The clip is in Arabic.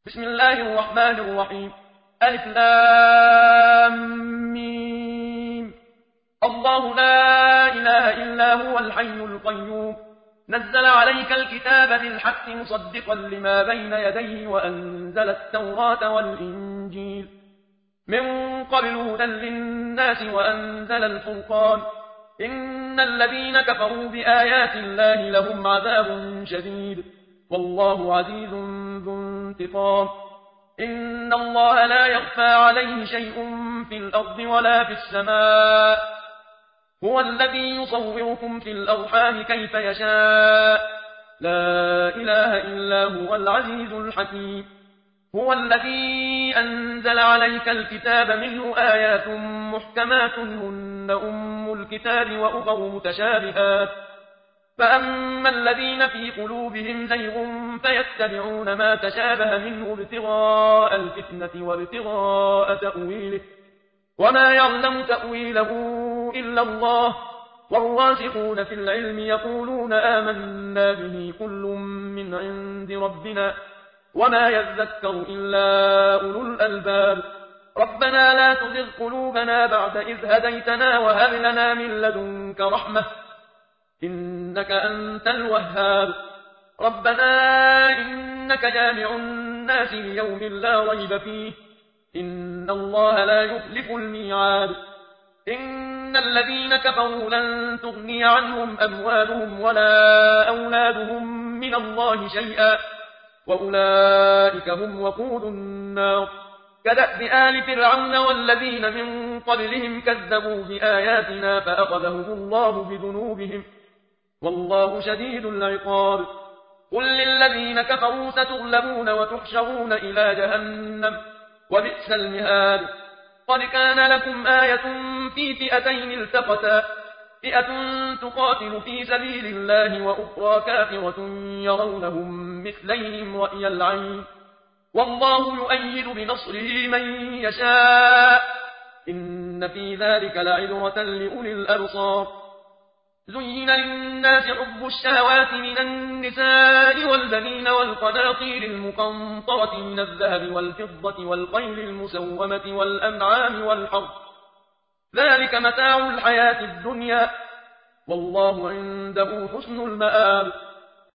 بسم الله الرحمن الرحيم. ألف لام ميم. الله لا إله إلا هو الحي القيوم نزل عليك الكتاب بالحق مصدقا لما بين يديه وأنزل التوراة والإنجيل من قبل هدى للناس وأنزل الفرقان إن الذين كفروا بآيات الله لهم عذاب شديد والله عزيز ذو انتقام. إن الله لا يخفى عليه شيء في الأرض ولا في السماء هو الذي يصوركم في الأرحام كيف يشاء لا إله إلا هو العزيز الحكيم. هو الذي أنزل عليك الكتاب منه آيات محكمات هن أم الكتاب وأخر متشابهات فأما الذين في قلوبهم زيغ فيتبعون ما تشابه منه ابتغاء الفتنة وابتغاء تأويله وما يعلم تأويله إلا الله والراسخون في العلم يقولون آمنا به كل من عند ربنا وما يذكر إلا أولو الألباب. ربنا لا تزغ قلوبنا بعد إذ هديتنا وهب لنا من لدنك رحمة إنك أنت الوهاب. ربنا إنك جامع الناس ليوم لا ريب فيه إن الله لا يخلف الميعاد. إن الذين كفروا لن تغني عنهم أموالهم ولا أولادهم من الله شيئا وأولئك هم وقود النار. كدأب آل فرعون والذين من قبلهم كذبوا بآياتنا فأخذهم الله بذنوبهم والله شديد العقاب. قل للذين كفروا ستغلبون وتحشرون إلى جهنم وبئس المهاد. قد كان لكم آية في فئتين التقتا فئة تقاتل في سبيل الله وأخرى كافرة يرونهم مثليهم رأي العين والله يؤيد بنصره من يشاء إن في ذلك لعبرة لأولي الأبصار. زين للناس حب الشهوات من النساء والبنين والقناطير المقنطرة من الذهب والفضة والخيل المسومة والأنعام والحرث ذلك متاع الحياة الدنيا والله عنده حسن المآب.